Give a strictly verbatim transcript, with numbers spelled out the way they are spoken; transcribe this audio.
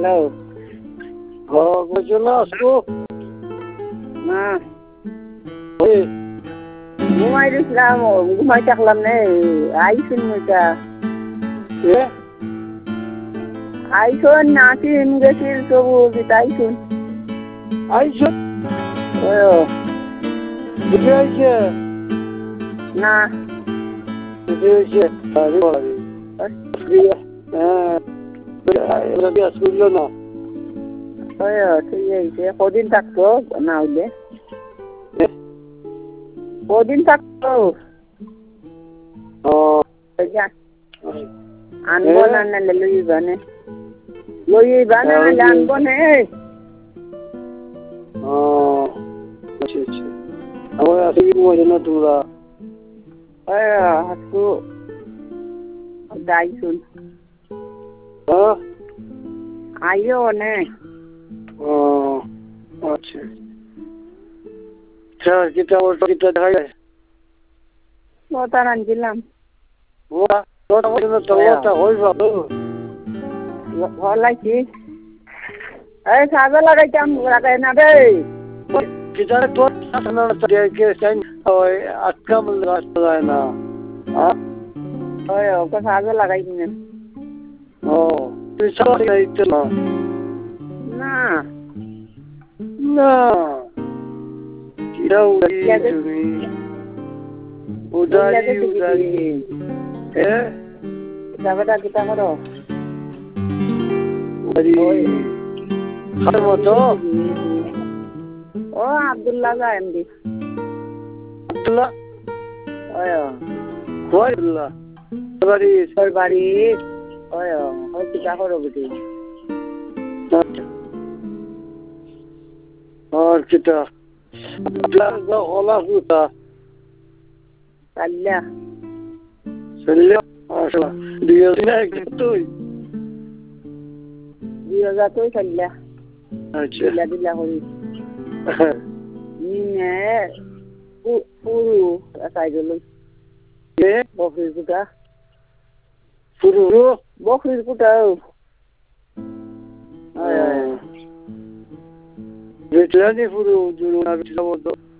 Hello. ও চলে আসবো না ওই ঘুমাই দিছিলাম ঘুমাই থাকলাম নে আইসুন মুইটা এ আইসুন নাচিন গেছিল সবু গীত আইসুন আইসো ও বুঝে আইছে না বুঝে আইছে আরে বাড়ি হ্যাঁ এরা কি আসলো না ওই ঠিক আছে কদিন থাকতো না হইলে কদিন থাকতো ও আনবো না নাহলে লইবা নে লইবা না নাহলে আনবো নে ও আচ্ছা আচ্ছা আমার আসি মজা না তোমরা ওই হাতু দাইছুন হ্যাঁ আইও নে ও আচ্ছা স্যার কিটা ওটা কিটা দেখা যায় ওটা রান্ধিলাম ওটা ওটা মজা তো ওটা হইবা তো হলাইছি এই সাজা লাগাইতাম লাগাই না রে কিটা তো সামনে তো কে সাইন ওই আটকা মূল রাস্তা যায় না হ্যাঁ ওই ওকে সাজা লাগাই দিন ও তুই সব যাইতে না না না কিটা উড়ি তুমি উদারি উদারি এ যাবেটা কিটা করো উদারি খার মতো ও আব্দুল্লাহ যা এমডি আব্দুল্লাহ ওই কই আব্দুল্লাহ বাড়ি তোর বাড়ি ওই ওই কিটা করো বুঝি আর কিটা আব্দুল্লাহ ওলা হুতা কাল্লা চললে আসলা দিয়ে দিনা তুই দুই হাজার তুই কাল্লা আচ্ছা দিলা দিলা করি নিনে পুরু একাই গেল এ বকরির কুটা পুরো বকরির কুটা বেটলানি পুরো জুড়ো না বেটলা মতো